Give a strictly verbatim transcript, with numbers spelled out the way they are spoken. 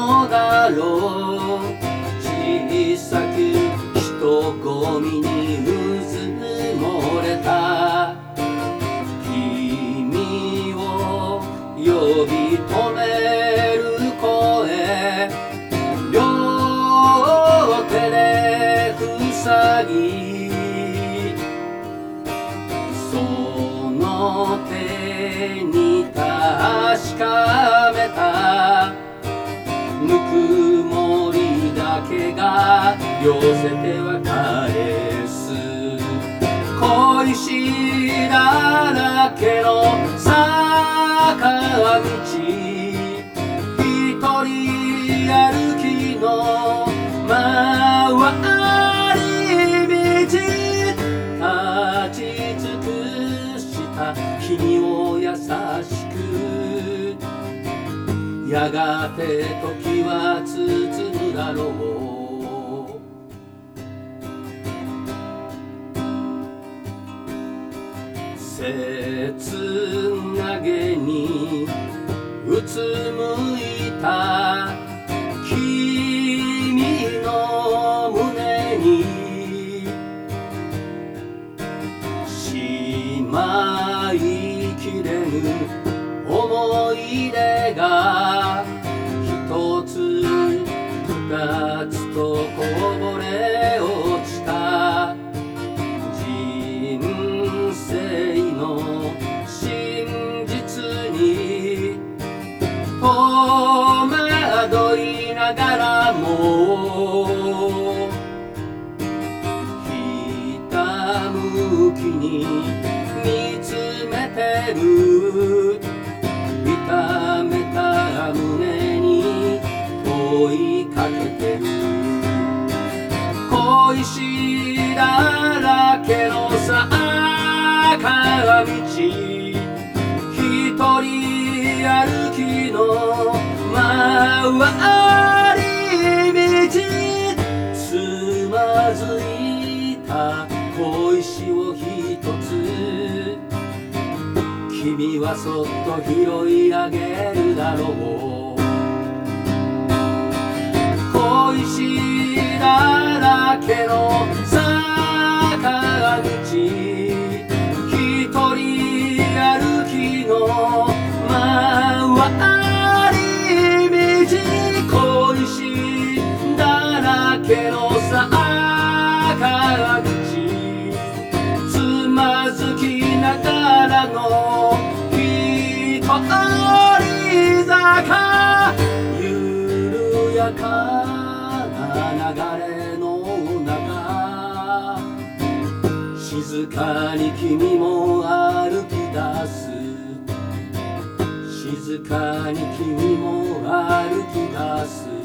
のだろう。小さく人混みにうずもれた君を呼び止める声、両手で塞ぎ、その手に確かめたぬくもりだけが寄せては返す。恋しだらけの坂道、一人歩きの回り道、立ち尽くした君を優しく、やがて時は包むだろう。切なげにうつむいた君の胸にしまいきれぬ思い出が一つ二つとこぼれ落ちた。人生の真実に戸惑いながらもひたむきに見つめてる。痛めた胸に問いかけてる。恋しだらけの坂道、一人歩きの回り道、つまずいた小石を一つ君はそっと拾い上げるだろう。恋しだらけの坂道、一人歩きの回り道、恋しだらけの坂道、つまずきながらの一人坂、緩やかな流れの中、静かに君も歩き出す。静かに君も歩き出す。